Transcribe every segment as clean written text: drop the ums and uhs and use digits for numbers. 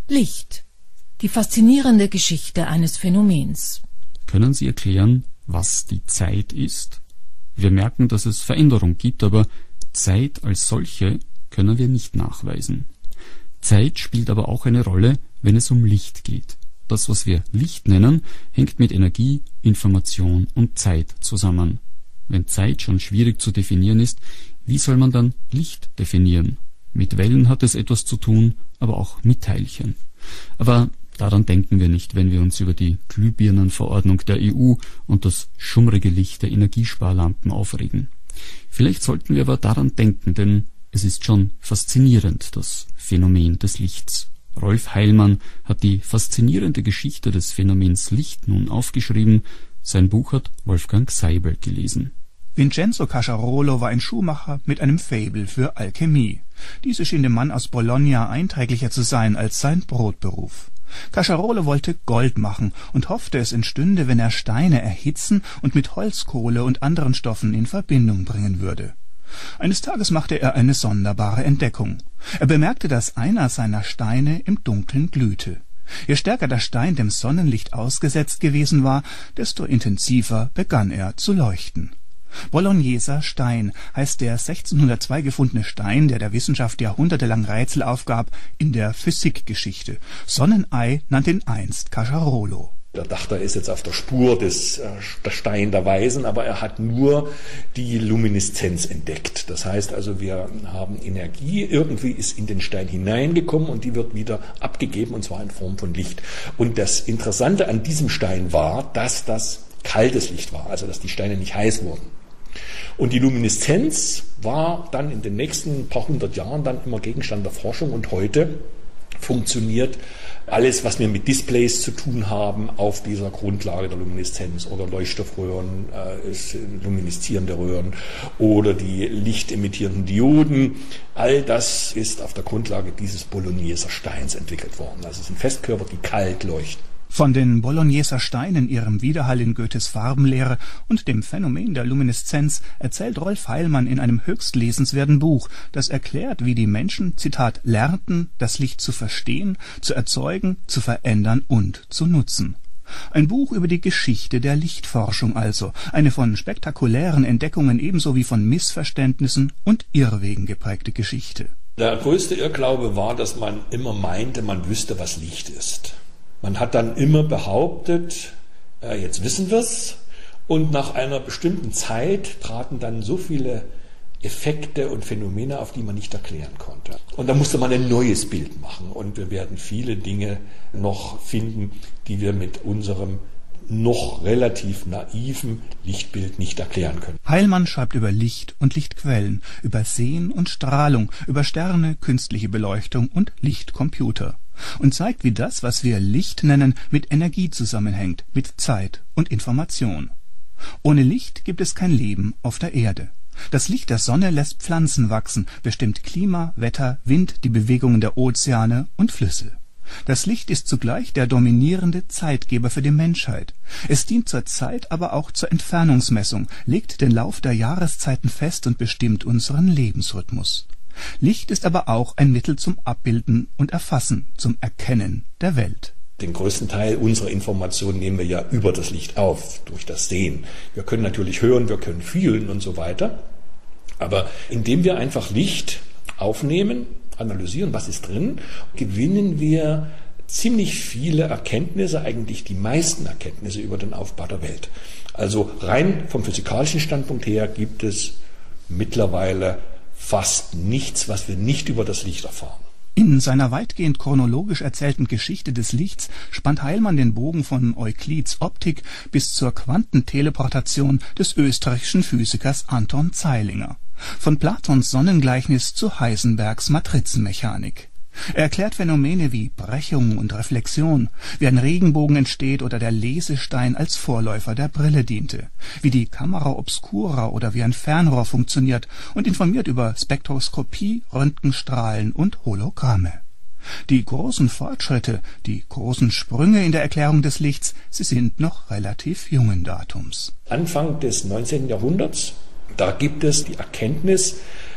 Licht. Die faszinierende Geschichte eines Phänomens. Können Sie erklären, was die Zeit ist? Wir merken, dass es Veränderung gibt, aber Zeit als solche können wir nicht nachweisen. Zeit spielt aber auch eine Rolle, wenn es um Licht geht. Das, was wir Licht nennen, hängt mit Energie, Information und Zeit zusammen. Wenn Zeit schon schwierig zu definieren ist, wie soll man dann Licht definieren? Mit Wellen hat es etwas zu tun, aber auch mit Teilchen. Aber daran denken wir nicht, wenn wir uns über die Glühbirnenverordnung der EU und das schummrige Licht der Energiesparlampen aufregen. Vielleicht sollten wir aber daran denken, denn es ist schon faszinierend, das Phänomen des Lichts. Rolf Heilmann hat die faszinierende Geschichte des Phänomens Licht nun aufgeschrieben. Sein Buch hat Wolfgang Seibel gelesen. Vincenzo Casciarolo war ein Schuhmacher mit einem Faible für Alchemie. Diese schien dem Mann aus Bologna einträglicher zu sein als sein Brotberuf. Casciarolo wollte Gold machen und hoffte, es entstünde, wenn er Steine erhitzen und mit Holzkohle und anderen Stoffen in Verbindung bringen würde. Eines Tages machte er eine sonderbare Entdeckung. Er bemerkte, dass einer seiner Steine im Dunkeln glühte. Je stärker der Stein dem Sonnenlicht ausgesetzt gewesen war, desto intensiver begann er zu leuchten. Bologneser Stein heißt der 1602 gefundene Stein, der Wissenschaft jahrhundertelang Rätsel aufgab in der Physikgeschichte. Sonnenei nannte ihn einst Casciarolo. Er dachte, er ist jetzt auf der Spur der Stein der Weisen, aber er hat nur die Lumineszenz entdeckt. Das heißt also, wir haben Energie, irgendwie ist in den Stein hineingekommen und die wird wieder abgegeben, und zwar in Form von Licht. Und das Interessante an diesem Stein war, dass das kaltes Licht war, also dass die Steine nicht heiß wurden. Und die Lumineszenz war dann in den nächsten paar hundert Jahren dann immer Gegenstand der Forschung, und heute funktioniert alles, was wir mit Displays zu tun haben, auf dieser Grundlage der Lumineszenz, oder Leuchtstoffröhren, lumineszierende Röhren oder die lichtemittierenden Dioden. All das ist auf der Grundlage dieses Bologneser Steins entwickelt worden. Also es sind Festkörper, die kalt leuchten. Von den Bologneser Steinen, ihrem Widerhall in Goethes Farbenlehre und dem Phänomen der Lumineszenz erzählt Rolf Heilmann in einem höchst lesenswerten Buch, das erklärt, wie die Menschen, Zitat, lernten, das Licht zu verstehen, zu erzeugen, zu verändern und zu nutzen. Ein Buch über die Geschichte der Lichtforschung also, eine von spektakulären Entdeckungen ebenso wie von Missverständnissen und Irrwegen geprägte Geschichte. Der größte Irrglaube war, dass man immer meinte, man wüsste, was Licht ist. Man hat dann immer behauptet, jetzt wissen wir es, und nach einer bestimmten Zeit traten dann so viele Effekte und Phänomene auf, die man nicht erklären konnte. Und da musste man ein neues Bild machen, und wir werden viele Dinge noch finden, die wir mit unserem noch relativ naiven Lichtbild nicht erklären können. Heilmann schreibt über Licht und Lichtquellen, über Sehen und Strahlung, über Sterne, künstliche Beleuchtung und Lichtcomputer. Und zeigt, wie das, was wir Licht nennen, mit Energie zusammenhängt, mit Zeit und Information. Ohne Licht gibt es kein Leben auf der Erde. Das Licht der Sonne lässt Pflanzen wachsen, bestimmt Klima, Wetter, Wind, die Bewegungen der Ozeane und Flüsse. Das Licht ist zugleich der dominierende Zeitgeber für die Menschheit. Es dient zur Zeit, aber auch zur Entfernungsmessung, legt den Lauf der Jahreszeiten fest und bestimmt unseren Lebensrhythmus. Licht ist aber auch ein Mittel zum Abbilden und Erfassen, zum Erkennen der Welt. Den größten Teil unserer Informationen nehmen wir ja über das Licht auf, durch das Sehen. Wir können natürlich hören, wir können fühlen und so weiter. Aber indem wir einfach Licht aufnehmen, analysieren, was ist drin, gewinnen wir ziemlich viele Erkenntnisse, eigentlich die meisten Erkenntnisse über den Aufbau der Welt. Also rein vom physikalischen Standpunkt her gibt es mittlerweile fast nichts, was wir nicht über das Licht erfahren. In seiner weitgehend chronologisch erzählten Geschichte des Lichts spannt Heilmann den Bogen von Euklids Optik bis zur Quantenteleportation des österreichischen Physikers Anton Zeilinger. Von Platons Sonnengleichnis zu Heisenbergs Matrizenmechanik. Er erklärt Phänomene wie Brechung und Reflexion, wie ein Regenbogen entsteht oder der Lesestein als Vorläufer der Brille diente, wie die Camera obscura oder wie ein Fernrohr funktioniert, und informiert über Spektroskopie, Röntgenstrahlen und Hologramme. Die großen Fortschritte, die großen Sprünge in der Erklärung des Lichts, sie sind noch relativ jungen Datums. Anfang des 19. Jahrhunderts, da gibt es die Erkenntnis,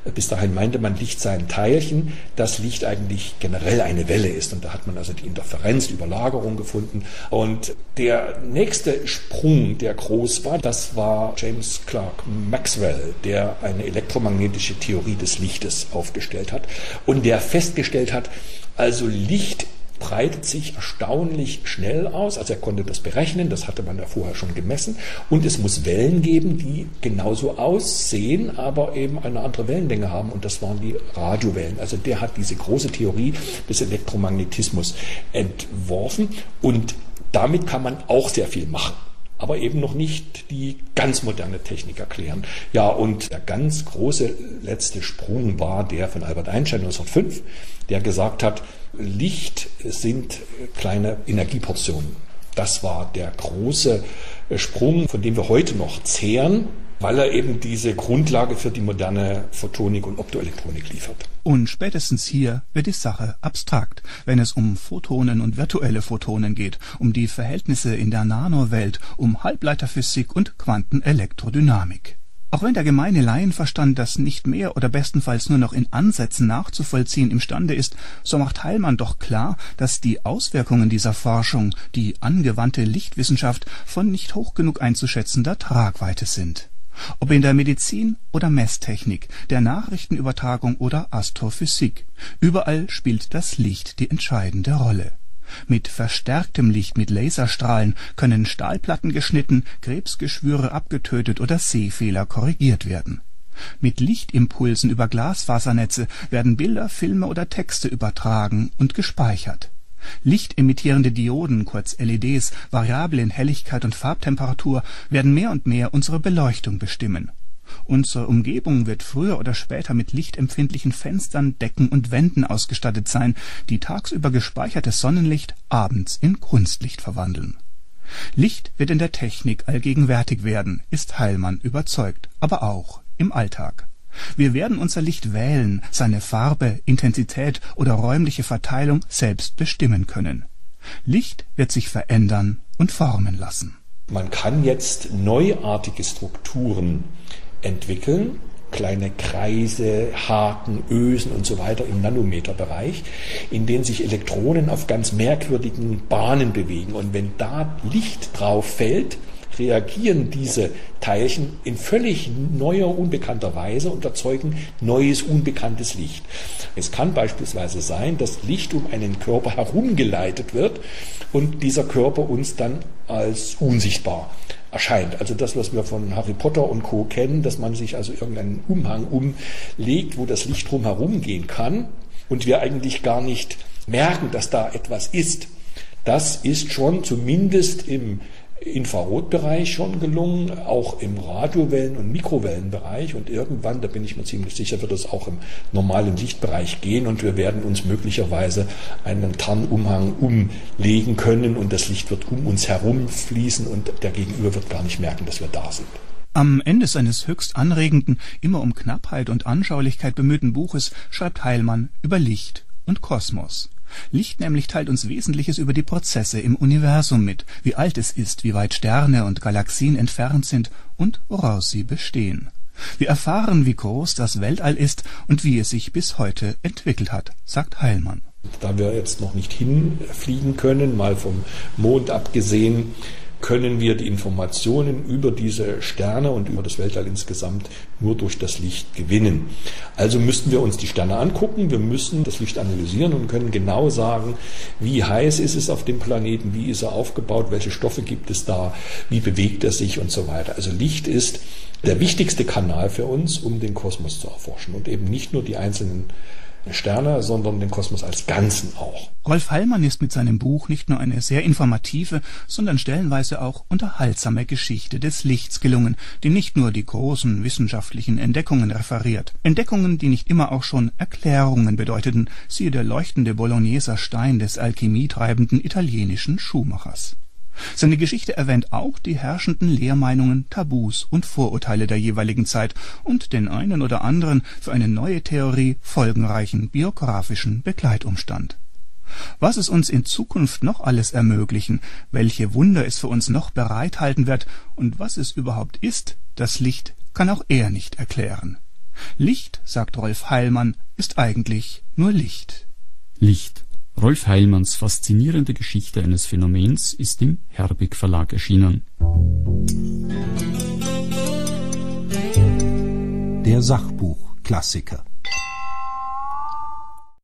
Bis dahin meinte man, Licht sei ein Teilchen, dass Licht eigentlich generell eine Welle ist. Und da hat man also die Interferenz, die Überlagerung gefunden. Und der nächste Sprung, der groß war, das war James Clerk Maxwell, der eine elektromagnetische Theorie des Lichtes aufgestellt hat und der festgestellt hat, also Licht breitet sich erstaunlich schnell aus. Also er konnte das berechnen, das hatte man ja vorher schon gemessen. Und es muss Wellen geben, die genauso aussehen, aber eben eine andere Wellenlänge haben. Und das waren die Radiowellen. Also der hat diese große Theorie des Elektromagnetismus entworfen. Und damit kann man auch sehr viel machen, aber eben noch nicht die ganz moderne Technik erklären. Ja, und der ganz große letzte Sprung war der von Albert Einstein 1905, der gesagt hat, Licht sind kleine Energieportionen. Das war der große Sprung, von dem wir heute noch zehren, weil er eben diese Grundlage für die moderne Photonik und Optoelektronik liefert. Und spätestens hier wird die Sache abstrakt, wenn es um Photonen und virtuelle Photonen geht, um die Verhältnisse in der Nanowelt, um Halbleiterphysik und Quantenelektrodynamik. Auch wenn der gemeine Laienverstand das nicht mehr oder bestenfalls nur noch in Ansätzen nachzuvollziehen imstande ist, so macht Heilmann doch klar, dass die Auswirkungen dieser Forschung, die angewandte Lichtwissenschaft, von nicht hoch genug einzuschätzender Tragweite sind. Ob in der Medizin oder Messtechnik, der Nachrichtenübertragung oder Astrophysik, überall spielt das Licht die entscheidende Rolle. Mit verstärktem Licht, mit Laserstrahlen können Stahlplatten geschnitten, Krebsgeschwüre abgetötet oder Sehfehler korrigiert werden. Mit Lichtimpulsen über Glasfasernetze werden Bilder, Filme oder Texte übertragen und gespeichert. Lichtemittierende Dioden, kurz LEDs, variabel in Helligkeit und Farbtemperatur, werden mehr und mehr unsere Beleuchtung bestimmen. Unsere Umgebung wird früher oder später mit lichtempfindlichen Fenstern, Decken und Wänden ausgestattet sein, die tagsüber gespeichertes Sonnenlicht abends in Kunstlicht verwandeln. Licht wird in der Technik allgegenwärtig werden, ist Heilmann überzeugt, aber auch im Alltag. Wir werden unser Licht wählen, seine Farbe, Intensität oder räumliche Verteilung selbst bestimmen können. Licht wird sich verändern und formen lassen. Man kann jetzt neuartige Strukturen entwickeln, kleine Kreise, Haken, Ösen und so weiter im Nanometerbereich, in denen sich Elektronen auf ganz merkwürdigen Bahnen bewegen. Und wenn da Licht drauf fällt, reagieren diese Teilchen in völlig neuer, unbekannter Weise und erzeugen neues, unbekanntes Licht. Es kann beispielsweise sein, dass Licht um einen Körper herumgeleitet wird und dieser Körper uns dann als unsichtbar erscheint. Also das, was wir von Harry Potter und Co. kennen, dass man sich also irgendeinen Umhang umlegt, wo das Licht drumherum gehen kann und wir eigentlich gar nicht merken, dass da etwas ist. Das ist schon zumindest im Infrarotbereich schon gelungen, auch im Radiowellen- und Mikrowellenbereich und irgendwann, da bin ich mir ziemlich sicher, wird es auch im normalen Lichtbereich gehen und wir werden uns möglicherweise einen Tarnumhang umlegen können und das Licht wird um uns herum fließen und der Gegenüber wird gar nicht merken, dass wir da sind. Am Ende seines höchst anregenden, immer um Knappheit und Anschaulichkeit bemühten Buches schreibt Heilmann über Licht und Kosmos. Licht nämlich teilt uns Wesentliches über die Prozesse im Universum mit, wie alt es ist, wie weit Sterne und Galaxien entfernt sind und woraus sie bestehen. Wir erfahren, wie groß das Weltall ist und wie es sich bis heute entwickelt hat, sagt Heilmann. Da wir jetzt noch nicht hinfliegen können, mal vom Mond abgesehen, können wir die Informationen über diese Sterne und über das Weltall insgesamt nur durch das Licht gewinnen. Also müssten wir uns die Sterne angucken, wir müssen das Licht analysieren und können genau sagen, wie heiß ist es auf dem Planeten, wie ist er aufgebaut, welche Stoffe gibt es da, wie bewegt er sich und so weiter. Also Licht ist der wichtigste Kanal für uns, um den Kosmos zu erforschen und eben nicht nur die einzelnen Sterne, sondern den Kosmos als Ganzen auch. Rolf Heilmann ist mit seinem Buch nicht nur eine sehr informative, sondern stellenweise auch unterhaltsame Geschichte des Lichts gelungen, die nicht nur die großen wissenschaftlichen Entdeckungen referiert. Entdeckungen, die nicht immer auch schon Erklärungen bedeuteten, siehe der leuchtende Bologneser Stein des alchemietreibenden italienischen Schuhmachers. Seine Geschichte erwähnt auch die herrschenden Lehrmeinungen, Tabus und Vorurteile der jeweiligen Zeit und den einen oder anderen für eine neue Theorie folgenreichen biografischen Begleitumstand. Was es uns in Zukunft noch alles ermöglichen, welche Wunder es für uns noch bereithalten wird und was es überhaupt ist, das Licht, kann auch er nicht erklären. Licht, sagt Rolf Heilmann, ist eigentlich nur Licht. Licht. Rolf Heilmanns faszinierende Geschichte eines Phänomens ist im Herbig Verlag erschienen. Der Sachbuchklassiker.